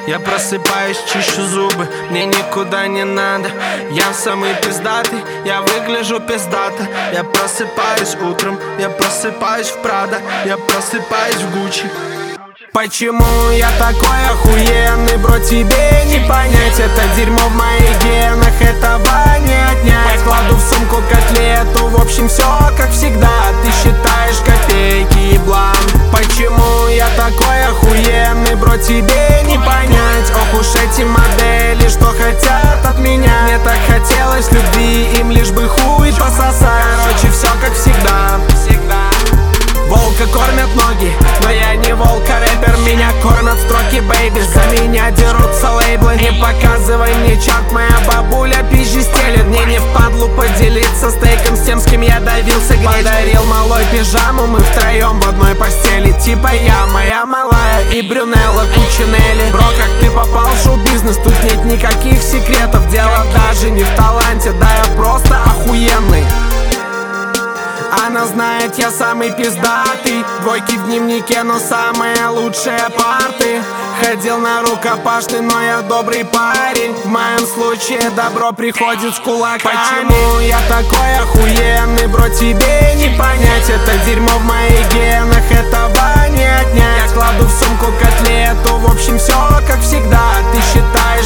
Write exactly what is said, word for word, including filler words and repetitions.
Я просыпаюсь, чищу зубы, мне никуда не надо. Я самый пиздатый, я выгляжу пиздато. Я просыпаюсь утром, я просыпаюсь в Прада, я просыпаюсь в Гуччи. Почему я такой охуенный, бро, тебе не понять? Это дерьмо в моих генах, этого не отнять. Кладу в сумку котлету, в общем все как всегда. Ты считаешь копейки и блан. Почему я такой охуенный, бро, тебе не понять? Ох уж эти модели, что хотят от меня. Мне так хотелось любви, им лишь бы хуй пососать. Короче, все как всегда. Волка кормят ноги, но я не волк, а рэпер. Меня кормят строки, бэйби. За меня дерутся лейблы. Не показывай мне чат, моя бабуля пизжи стелит. Мне не впадлу поделиться стейком с тем, с кем я давился греть. Подарил малой пижаму, мы втроем в одной постели. Типа я, моя малая и Брюнелла Кучинелли. Бро, как ты попал в шоу-бизнес, тут нет никаких секретов. Дело даже не в таланте, да я просто охуенный. Она знает, я самый пиздатый. Двойки в дневнике, но самые лучшие парты. Ходил на рукопашный, но я добрый парень. В моем случае добро приходит с кулаками. Почему я такой охуенный, бро, тебе не понять? Это дерьмо в моих генах, этого не отнять. Я кладу в сумку котлету, в общем все как всегда. Ты считаешь